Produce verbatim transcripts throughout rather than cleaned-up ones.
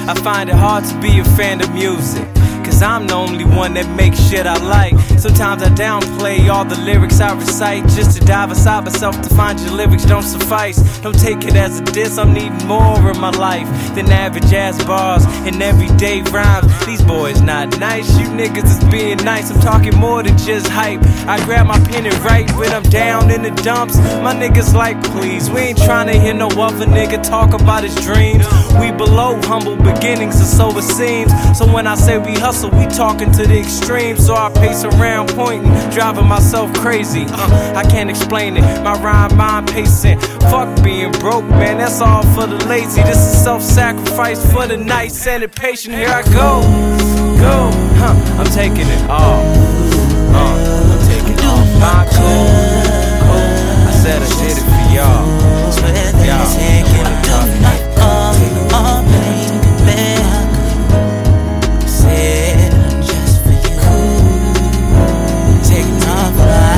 I find it hard to be a fan of music, cause I'm the only one that makes shit I like. Sometimes I downplay all the lyrics I recite, just to dive inside myself to find your lyrics don't suffice. Don't take it as a diss, I'm needing more in my life than average ass bars and everyday rhymes. These boys not nice, you niggas is being nice. I'm talking more than just hype. I grab my pen and write when I'm down in the dumps. My niggas like, please, we ain't tryna hear no other nigga talk about his dreams. We below humble beginnings, or so it seems. So when I say we hustle, we talking to the extreme. So I pace around pointing, driving myself crazy. uh, I can't explain it, my rhyme mind pacing. Fuck being broke, man, that's all for the lazy. This is self-sacrifice for the nice and the patient. Here I go, go, huh, I'm taking it all, uh, I'm taking off my cool, cool. I said I did it for y'all, y'all know what I'm talking about. Oh, baby, said I'm just for you, taking off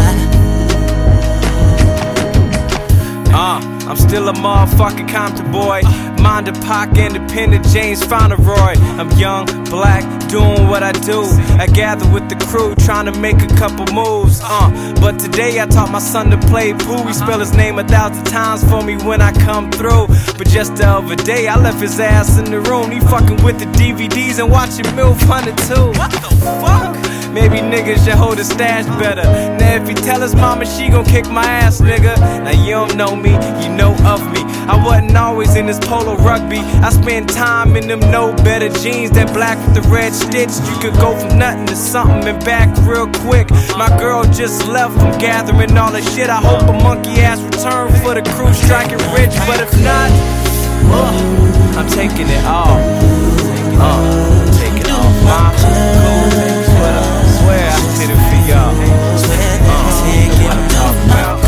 a Uh, I'm still a motherfucking Compton boy, mind a pocket, independent James Fauntleroy. I'm young, black, doing what I do. I gather with the crew, trying to make a couple moves. Uh, but today I taught my son to play pool. He spell his name a thousand times for me when I come through. But just the other day I left his ass in the room. He fucking with the D V Ds and watching MILF Hunter too. What the fuck? Maybe niggas should hold his stash better. Now if he tell his mama, she gon' kick my ass, nigga. Now you don't know me, you know of me. I wasn't always in this polo rugby. I spent time in them no better jeans, that black with the red stitch. You could go from nothing to something and back real quick. My girl just left from gathering all the shit. I hope a monkey ass return for the crew striking rich. But if not, uh, I'm taking it all. Uh, I'm taking off my cool sweater. I swear I did it for y'all. Uh, what I'm talking about.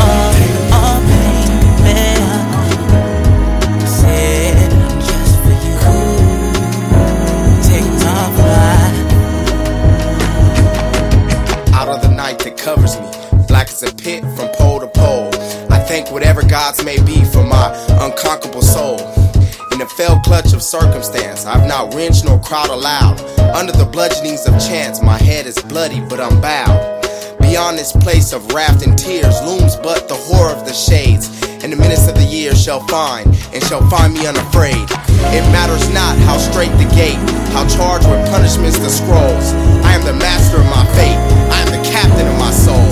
That covers me, black as a pit from pole to pole. I thank whatever gods may be for my unconquerable soul. In the fell clutch of circumstance, I've not wrenched nor cried aloud. Under the bludgeonings of chance, my head is bloody but I'm bowed. Beyond this place of wrath and tears looms but the horror of the shades. And the minutes of the year shall find, and shall find me unafraid. It matters not how straight the gate, how charged with punishments the scrolls. I am the master of my fate, I am the captain of my soul.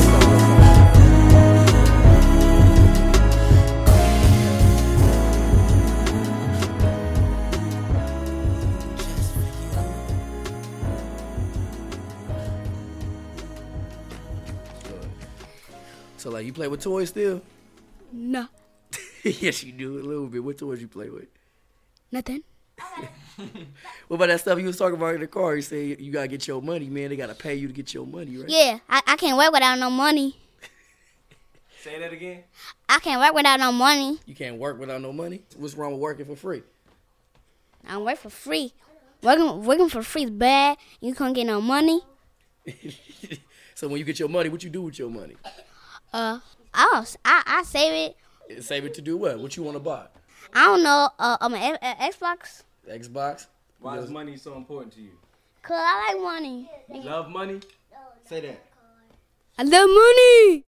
So like, you play with toys still? No. Yes, you do a little bit. What toys you play with? Nothing. What about that stuff you was talking about in the car? You say you gotta get your money, man. They gotta pay you to get your money, right? Yeah, I, I can't work without no money. Say that again. I can't work without no money. You can't work without no money? What's wrong with working for free? I work for free. Working working for free is bad. You can't get no money. So when you get your money, what you do with your money? Uh, I I I save it. Save it to do what? What you want to buy? I don't know. Uh, um, an Xbox. Xbox. Why is money so important to you? Cause I like money. Love money? Say that. I love money.